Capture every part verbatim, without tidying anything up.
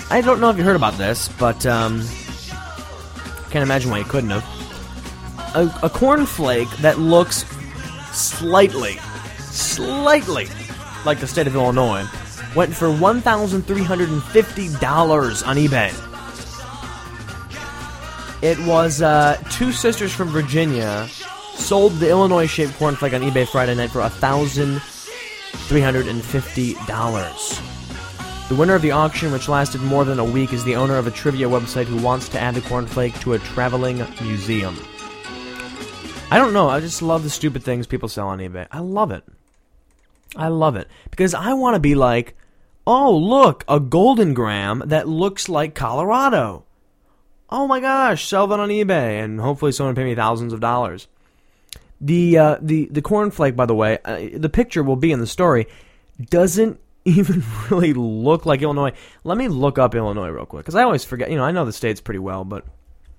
I don't know if you heard about this, but um, can't imagine why you couldn't have. A, a cornflake that looks slightly, slightly like the state of Illinois went for one thousand three hundred fifty dollars on eBay. It was uh, two sisters from Virginia sold the Illinois-shaped cornflake on eBay Friday night for one thousand three hundred fifty dollars. The winner of the auction, which lasted more than a week, is the owner of a trivia website who wants to add the cornflake to a traveling museum. I don't know, I just love the stupid things people sell on eBay. I love it. I love it. Because I want to be like, oh, look, a golden gram that looks like Colorado. Oh my gosh, sell that on eBay, and hopefully someone will pay me thousands of dollars. The uh, the the cornflake, by the way, uh, the picture will be in the story, doesn't even really look like Illinois. Let me look up Illinois real quick, because I always forget. You know, I know the states pretty well, but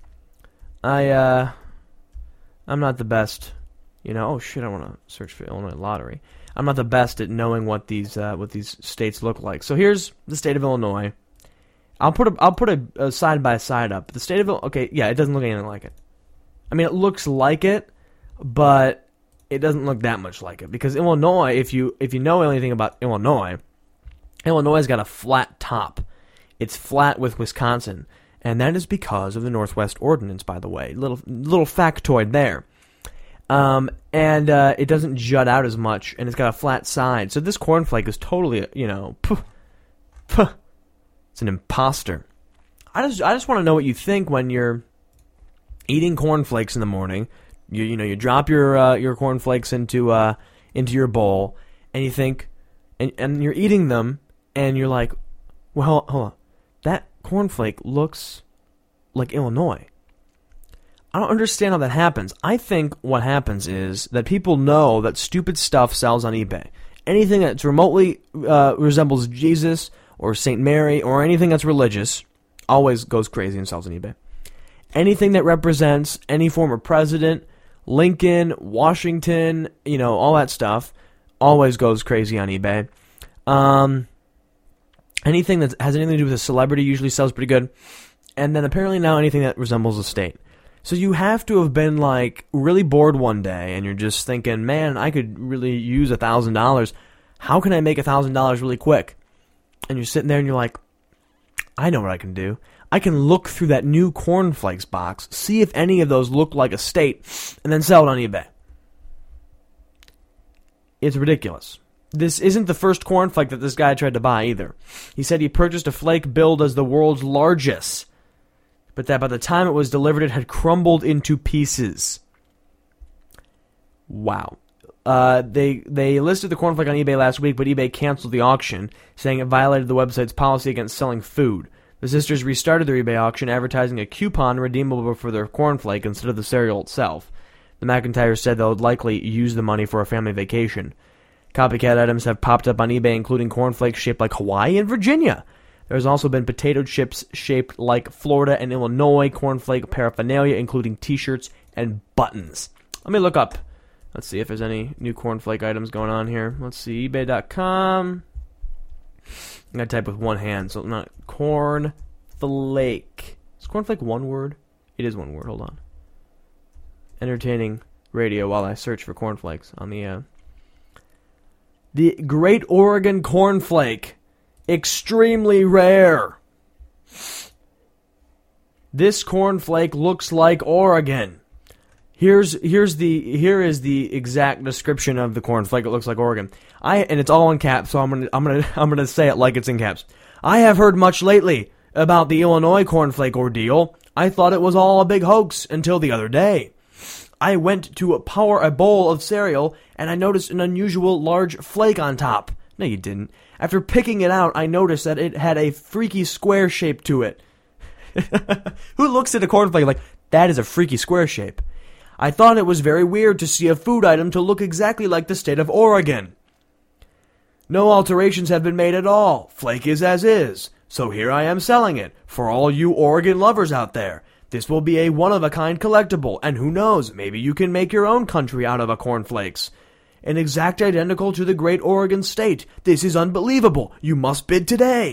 I uh, I'm not the best. You know, oh shit, I want to search for Illinois lottery. I'm not the best at knowing what these uh, what these states look like. So here's the state of Illinois. I'll put a I'll put a, a side by side up. The state of okay, yeah, it doesn't look anything like it. I mean, it looks like it, but it doesn't look that much like it, because Illinois, if you if you know anything about Illinois, Illinois has got a flat top. It's flat with Wisconsin, and that is because of the Northwest Ordinance, by the way. Little little factoid there. Um, and uh, it doesn't jut out as much, and it's got a flat side. So this cornflake is totally, you know, puh, puh, it's an imposter. I just I just want to know what you think when you're eating cornflakes in the morning. You you know you drop your uh, your cornflakes into uh into your bowl, and you think, and and you're eating them, and you're like, well, hold on, that cornflake looks like Illinois. I don't understand how that happens. I think what happens is that people know that stupid stuff sells on eBay. Anything that's remotely uh, resembles Jesus or Saint Mary or anything that's religious always goes crazy and sells on eBay. Anything that represents any former president, Lincoln, Washington, you know, all that stuff, always goes crazy on eBay. Um, anything that has anything to do with a celebrity usually sells pretty good. And then apparently now anything that resembles a state. So you have to have been, like, really bored one day, and you're just thinking, man, I could really use one thousand dollars. How can I make one thousand dollars really quick? And you're sitting there, and you're like, I know what I can do. I can look through that new cornflakes box, see if any of those look like a state, and then sell it on eBay. It's ridiculous. This isn't the first cornflake that this guy tried to buy, either. He said he purchased a flake billed as the world's largest, but that by the time it was delivered, it had crumbled into pieces. Wow. Uh, they they listed the cornflake on eBay last week, but eBay canceled the auction, saying it violated the website's policy against selling food. The sisters restarted their eBay auction, advertising a coupon redeemable for their cornflake instead of the cereal itself. The McIntyres said they'll likely use the money for a family vacation. Copycat items have popped up on eBay, including cornflakes shaped like Hawaii and Virginia. There's also been potato chips shaped like Florida and Illinois, cornflake paraphernalia, including T-shirts and buttons. Let me look up. Let's see if there's any new cornflake items going on here. Let's see, eBay dot com. I'm going to type with one hand, so not cornflake. Is cornflake one word? It is one word, hold on. Entertaining radio while I search for cornflakes on the... Uh, the Great Oregon Cornflake. Extremely rare. This cornflake looks like Oregon. Here's here's the here is the exact description of the cornflake. It looks like Oregon. I and it's all in caps, so I'm gonna I'm gonna I'm gonna say it like it's in caps. I have heard much lately about the Illinois cornflake ordeal. I thought it was all a big hoax until the other day. I went to pour a bowl of cereal and I noticed an unusual large flake on top. No, you didn't. After picking it out, I noticed that it had a freaky square shape to it. Who looks at a cornflake like, that is a freaky square shape? I thought it was very weird to see a food item to look exactly like the state of Oregon. No alterations have been made at all. Flake is as is. So here I am selling it. For all you Oregon lovers out there. This will be a one-of-a-kind collectible, and who knows, maybe you can make your own country out of a cornflakes. An exact identical to the Great Oregon State. This is unbelievable. You must bid today.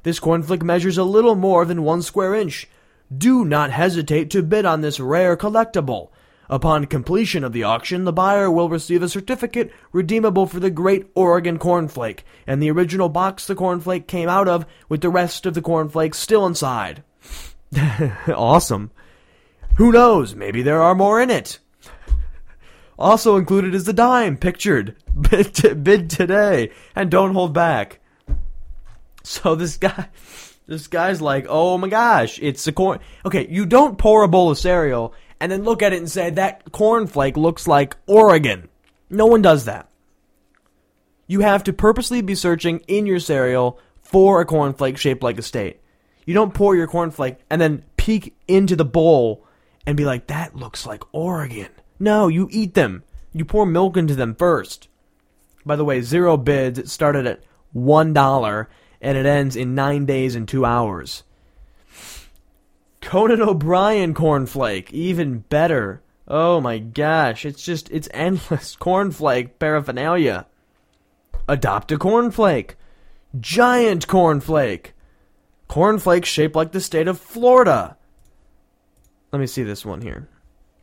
This cornflake measures a little more than one square inch. Do not hesitate to bid on this rare collectible. Upon completion of the auction, the buyer will receive a certificate redeemable for the Great Oregon Cornflake, and the original box the cornflake came out of, with the rest of the cornflakes still inside. Awesome. Who knows, maybe there are more in it. Also included is the dime, pictured. Bid, t- bid today, and don't hold back. So this guy, this guy's like, oh my gosh, it's a corn... Okay, you don't pour a bowl of cereal and then look at it and say, that cornflake looks like Oregon. No one does that. You have to purposely be searching in your cereal for a cornflake shaped like a state. You don't pour your cornflake and then peek into the bowl and be like, that looks like Oregon. No, you eat them. You pour milk into them first. By the way, zero bids. It started at one dollar, and it ends in nine days and two hours. Conan O'Brien cornflake, even better. Oh my gosh, it's just, it's endless cornflake paraphernalia. Adopt a cornflake. Giant cornflake. Cornflake shaped like the state of Florida. Let me see this one here.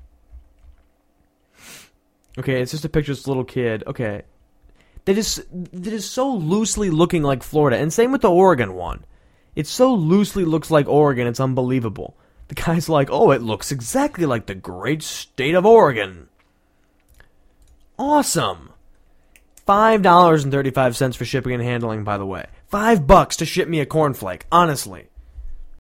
Okay, it's just a picture of this little kid. Okay. That is, that is so loosely looking like Florida. And same with the Oregon one. It so loosely looks like Oregon, it's unbelievable. The guy's like, oh, it looks exactly like the great state of Oregon. Awesome. five dollars and thirty-five cents for shipping and handling, by the way. Five bucks to ship me a cornflake, honestly.